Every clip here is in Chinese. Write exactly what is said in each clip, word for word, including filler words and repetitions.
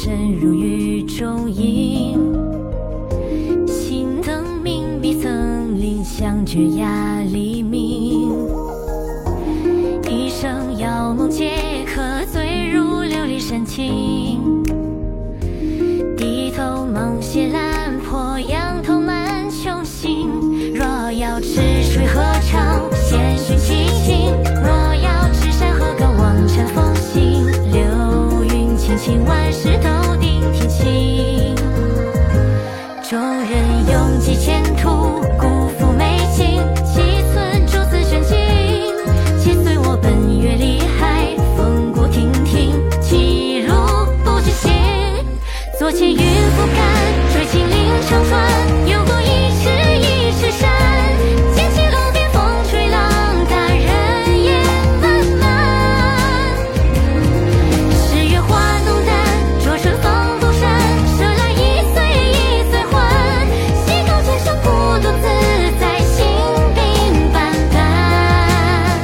深入宇宙影，心灯明笔曾临相绝压黎明，一生遥梦皆可醉入琉璃深情，低头忙写烂破仰头满琼星，若要治水何尝闲寻其境，若要治山河高望尘风行，流云轻轻万事都定天晴，众人拥挤前途辜负美景，七寸竹子玄境，且随我奔月里海风骨亭亭，歧路不知行，左牵云覆干追青岭长川，游过一尺一尺山，剑起龙巅风吹浪大人烟漫漫，十月花浓淡着春风独山，舍来一岁一岁还，西高千山孤独自在，心病斑斑。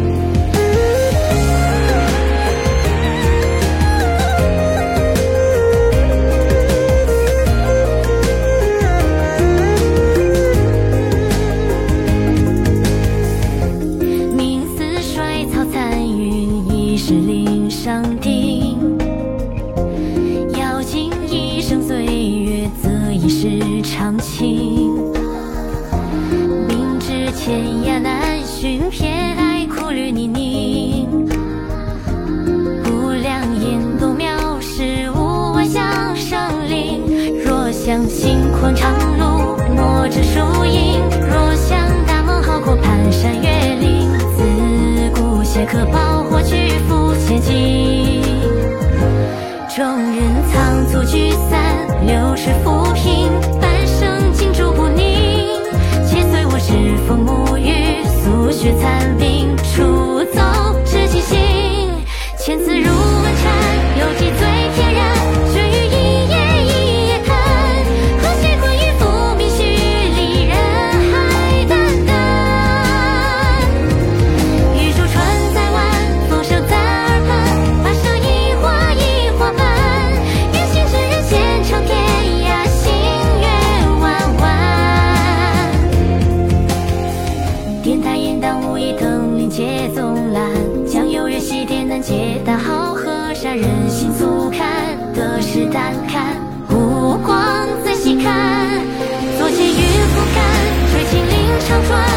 命似衰草残云，一世岭上顶，要尽一生岁月，则一世长情，明知天涯难寻，偏爱苦侣泥泞，不良言动藐视，无外向上林，若相信宽长路莫知输赢，若想大梦好过攀山越岭，自古写可报或巨富千金，众人仓促聚散，流水浮萍，半生金烛不宁，且随我栉风沐雨，素雪残冰，出走知其心，千字如问禅，有几醉天然，绝于一夜一夜谈，何须归于浮名虚里，人海淡淡，玉珠穿在腕，风声在耳畔，跋涉一花一花瓣，远行之人闲长天涯，星月弯弯，电台演荡无意登临皆纵览，江有月西天南皆大好河山，人心速看得失淡看，无光再细看，左牵云覆干追青岭长川，